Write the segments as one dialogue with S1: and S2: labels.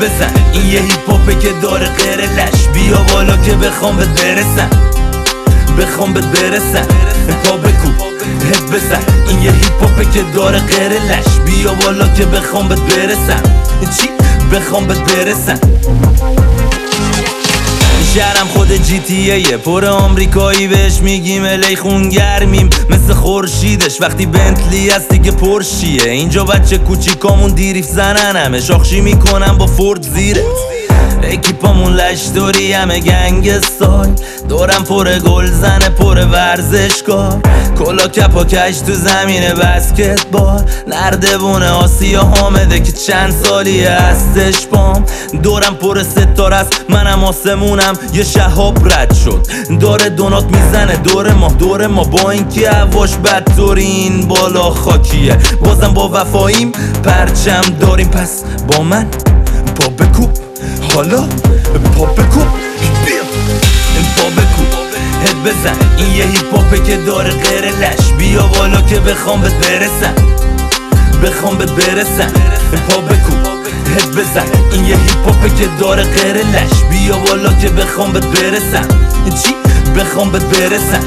S1: بزن. این یه هیپ هاپه که داره غیر لش. بیا بالا که بخوام بهت برسم، بخوام بهت برسم. پا بکوب هد بزن. این یه هیپ هاپه که داره غیر لش. بیا بالا که بخوام بهت برسم. چی؟ بخوام بهت برسم. شهرم خود جی تی ایه، پر آمریکایی بهش میگیم الی خونگرمیم مثل خورشیدش. وقتی بنتلی هست دیگه پرشیه. اینجا بچه کوچیکامون دیریف زنن، همه شاخشی میکنن با فورد زیره. اکیپامون لشداری همه گنگستای، دورم پر گل زنه پر ورزشکار. کلا کپا کش تو زمین بسکتبال. نردبونه آسیا حامده که چند سالی هستش پام. دورم پر ستاره است منم آسمونم یه شهاب رد شد. داره دونات میزنه دور ما با اینکه هواش بدترین بالا خاکیه. بازم با وفاییم پرچم داریم. پس با من پا بکوب حالا پا بکوب بیا پا بکوب هد بزن. این یه هیپ هاپه که داره غیر لش. بیا بالا که بخوام بهت برسم، بخوام بهت برسم. پا بکوب هد بزن. این یه هیپ هاپه که داره غیر لش. بیا بالا که بخوام بهت برسم. چی؟ بخوام بهت برسم.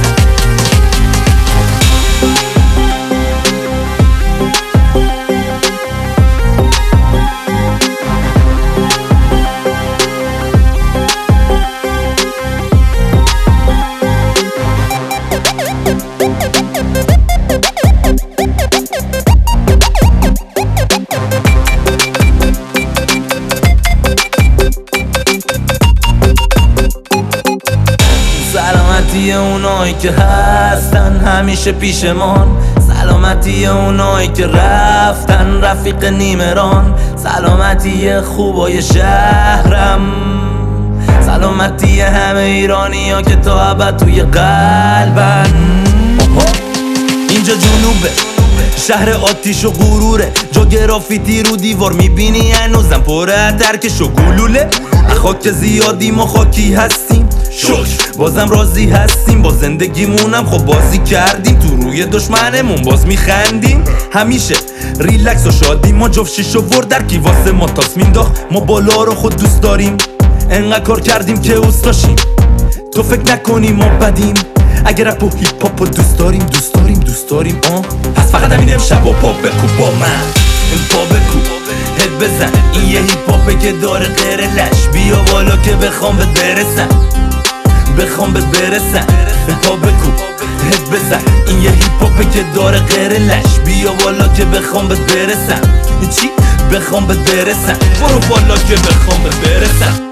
S1: سلامتی اونایی که هستن همیشه پیشمان. سلامتی اونایی که رفتن رفیق نیمران. سلامتی خوبای شهرم. سلامتی همه ایرانی ها که تا ابد توی قلبن. اینجا جنوبه، شهر آتیش و غروره. جا گرافیتی رو دیوار میبینی هنوزم پر ترکش و گلوله. خاک زیادی ما خاکی هستیم شکر، بازم راضی هستیم با زندگیمونم. خب بازی کردیم تو روی دشمنمون باز میخندیم. همیشه ریلکس و شادیم. ما جفت شیشو ورد در کی واسه ما تاس مینداخت. ما بالا رو خود دوست داریم، انقدر کار کردیم که اوستاشیم. تو فکر نکنی ما بدیم اگر رپ و هیپ هاپو دوست داریم. پس فقط همین امشب و پا بکوب با من. پا بکوب هد بزن. این یه هیپ هاپه که داره غیر لش. بیا بالا که بخوام بهت برسم، بخوام بهت برسم. پا بکوب هد بزن. این یه هیپ هاپه که داره غیر لش. بیا بالا که بخوام بهت برسم. چی؟ بخوام بهت برسم. برو بالا که بخوام بهت برسم.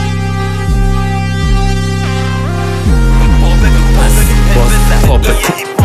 S1: پا بکوب